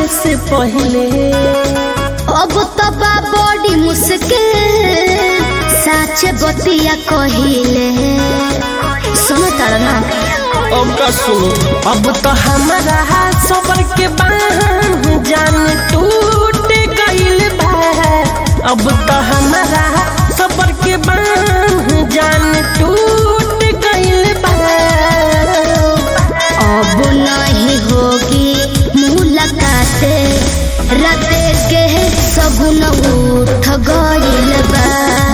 से पहले अब तो बड़ी मुश्किल सच बतिया कहिले सुनो तारा ना अब का सुनो अब तो हमारा सबर के बांध जान टूट गइल बा अब तो हमारा सबर के बांध जान टूट गइल बा अब नहीं होगी मुलाकात रात के सगुन उठ गइल बा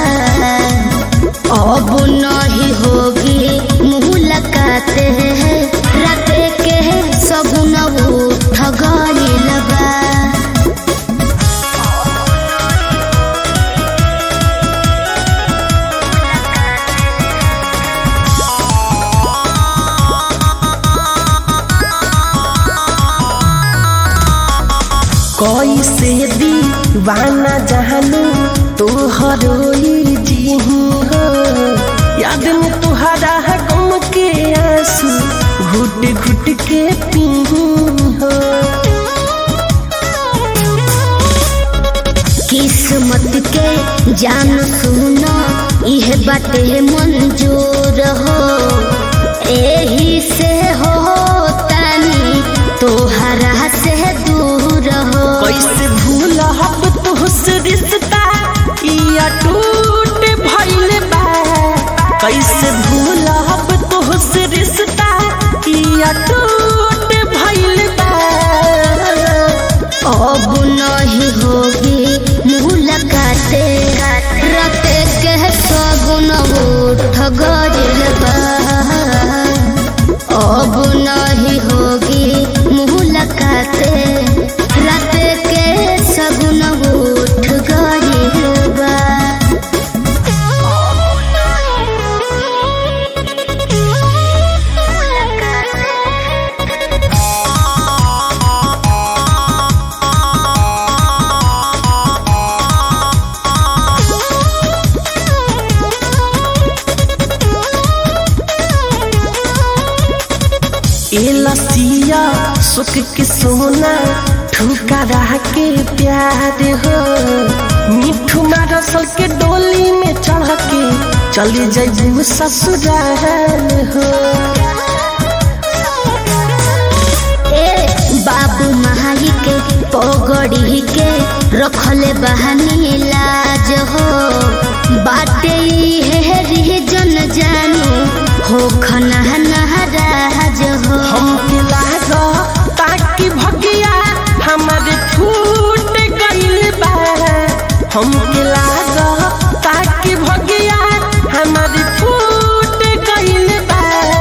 अब नहीं होगी मुलाकात रात के सगुन उठ गइल बा कैसे दीवाना जहानू तोहरो जी हो याद में तुहरा गम के आंसू घुट घुट के पी हो किस्मत के जान सुनो यह बातें मंजूर हो एही से हो तानी तोहरा से दूर हो कैसे भूल हब तुहसे रिश्ता या टूट भइल बा कैसे भूल हब तुहसे रिश्ता या टूट भइल बा अब नहीं होगी मुलाकात रात के सगुन उठ गइल बा अब नहीं होगी मुलाकात रात के सगुन उठ गइल बा लसिया सुख के सोना ठुकरा के प्यार हो मिठू रसल के डोली में चढ़ के चली जाइबू ससुराल हो बाबू महाई के पगड़ी के रखले बहानी लाज हो बाटे है जन जानू हो खना नहराज हो हमके लागो ताकि भगिया हमारे छूट गइल बा हमके लागो ताकि भगिया हमारे छूट गइल बा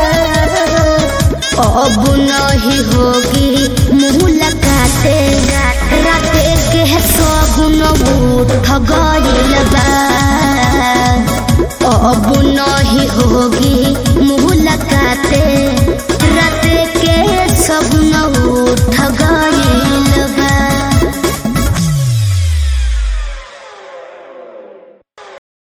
अब नहीं होगी मुलाकात रात के सगुन उठ गइल बा